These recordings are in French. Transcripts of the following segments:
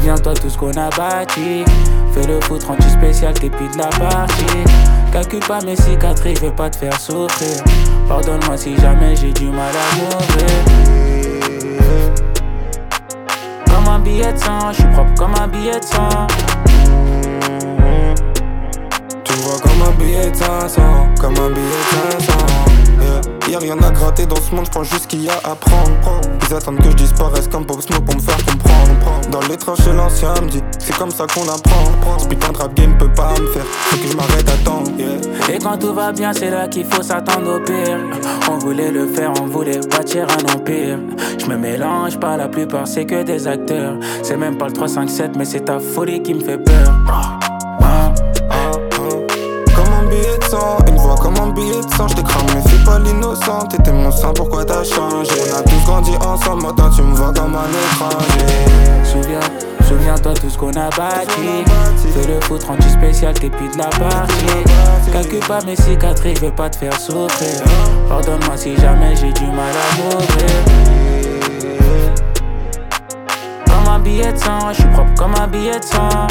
Souviens-toi tout ce qu'on a bâti. Fais le foot, rendu spécial, t'es plus de la partie. Calcule pas mes cicatrices, je veux pas te faire souffrir. Pardonne-moi si jamais j'ai du mal à m'ouvrir. Comme un billet de sang, je suis propre comme un billet de sang. Tu me vois comme un billet de 500, comme un billet de 500. Y'a rien à gratter dans ce monde, j'prends juste ce qu'il y a à prendre. Ils attendent que je disparaisse comme Pop Smoke pour me faire comprendre. Dans les tranchées l'ancien me dit, c'est comme ça qu'on apprend. Ce putain de rap game peut pas me faire, faut que je m'arrête à temps. Et quand tout va bien, c'est là qu'il faut s'attendre au pire. On voulait le faire, on voulait bâtir un empire. Je me mélange pas, la plupart c'est que des acteurs. C'est même pas le 357 mais c'est ta folie qui me fait peur. Comme un billet de sang, une voix comme un billet de sang. J't'ai cramé, fais pas l'innocent. T'étais mon sang, pourquoi t'as changé? On a tous grandi ensemble, maintenant tu me vois comme un étranger. Souviens-toi tout ce qu'on a bâti. Fais le foot, rendu spécial, t'es plus de la partie. Calcule pas mes cicatrices, je veux pas te faire souffrir. Pardonne-moi si jamais j'ai du mal à m'ouvrir. Comme un billet de sang, je suis propre comme un billet de sang.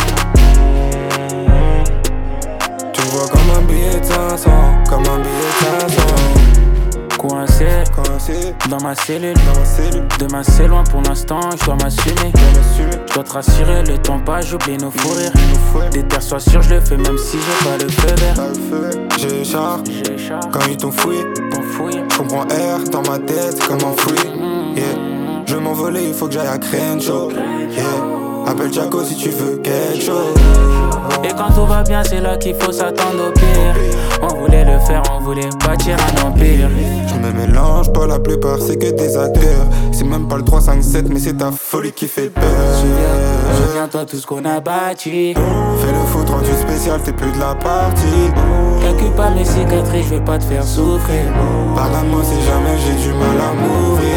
Tu me vois comme un billet de 500, comme un billet de 500. Coincé dans ma cellule. Demain c'est loin pour l'instant, je dois m'assumer. Je dois te rassurer, le temps passe, j'oublie nos fous rires. Déterre, sois sûr, je le fais même si j'ai pas le feu vert. J'ai char, quand ils t'ont fouillé. Je comprends R dans ma tête, c'est comme un fruit. Je vais m'envoler, il faut que j'aille à Crenshaw. Appelle Jaco si tu veux quelque chose. Et quand tout va bien, c'est là qu'il faut s'attendre au pire. On voulait le faire, on voulait bâtir un empire. Je me mélange pas, la plupart c'est que des acteurs. C'est même pas le 357 mais c'est ta folie qui fait peur. Souviens-toi tout ce qu'on a bâti. Fais le foot, rendu spécial, t'es plus de la partie. Calcule pas mes cicatrices, je veux pas te faire souffrir. Pardonne-moi si jamais j'ai du mal à m'ouvrir.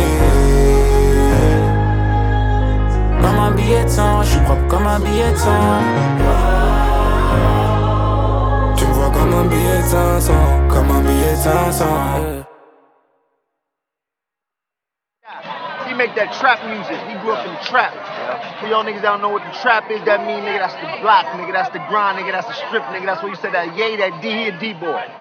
Comme un billet de sang, je suis propre comme un billet de sang. Tu me vois comme un billet de 500, comme un billet de 500. He make that trap music. He grew up in the trap. For y'all niggas that don't know what the trap is, that mean nigga, that's the block, nigga, that's the grind, nigga, that's the strip, nigga, that's what you said that yay, that D, he a D-boy.